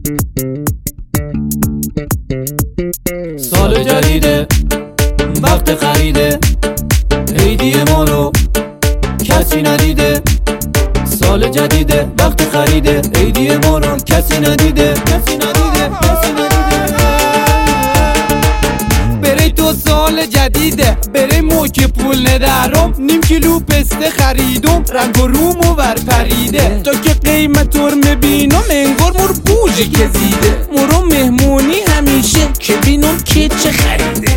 سال جدیده، وقت خریده، عیدی ما رو کسی ندیده. سال جدیده، وقت خریده، عیدی ما رو کسی ندیده. بره تو سال جدیده، بره موک پول ندارم، نیم کیلو پسته خریدم، رنگ و رومو ور پریده. تا که قیمت رو میبینم انگار مور بوجه که زیده. مورو مهمونی همیشه که بینم که چه خریده.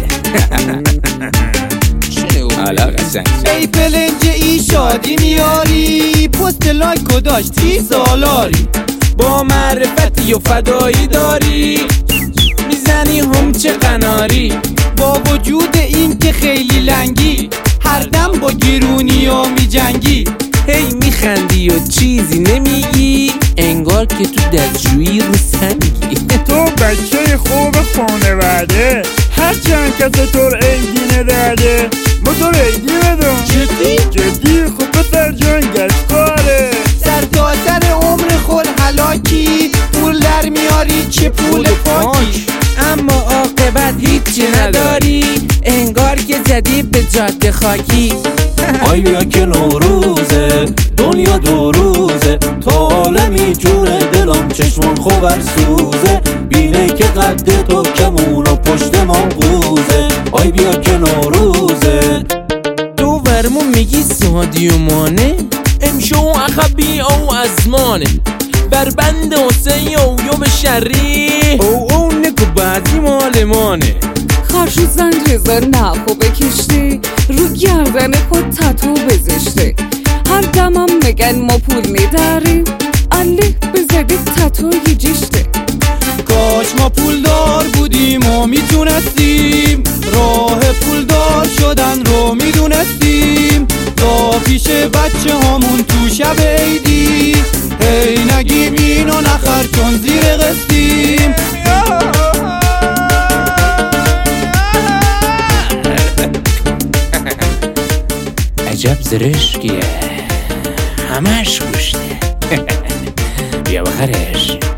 ای پلنج ای شادی میاری، پست لایک و داشتی سالاری، با معرفتی و فدایی داری، میزنی هم چه قناری. با وجود این که خیلی لنگی، هر دم با گرونی و میجنگی. هی میخندی و چیزی نمیگی، انگار که تو دستشویی رو سنگی. تو بچه خوب خانواده، هر چند کس طور عیدی نداده، ما تو عیدی بدم. جدی خوب پسر جان گشتاره، سر تا سر عمر خود هلاکی، پول در میاری چه پول پاکی، اما عاقبت هیچی نداری، انگار که زدی به جاده خاکی. آی بیا که نوروزه، دنیا دو روزه، تا عالمی جونه دلم چشمون خوبر سوزه، بینه که قد تو کمون و پشت من قوزه. آی بیا که نوروزه، تو ورمون میگی سادی و مانه، امشو اخبی او ازمانه، بر بند حسین یو به شری، او نکو بعدی مالمانه. خرشو زنجزه نخو بکشته، رو گردن خود تتو بزشته، هر دمم میگن ما پول میداریم، الله بزده تتوی جشته. کاش ما پول دار بودیم و میتونستیم، راه پول دار شدن رو میدونستیم، تا پیش بچه هامون تو شب عیدی، هی نگیم اینو نخر چون زیر قسطیم. عجب زرشکیه، همش گوشته. بیا بخرش.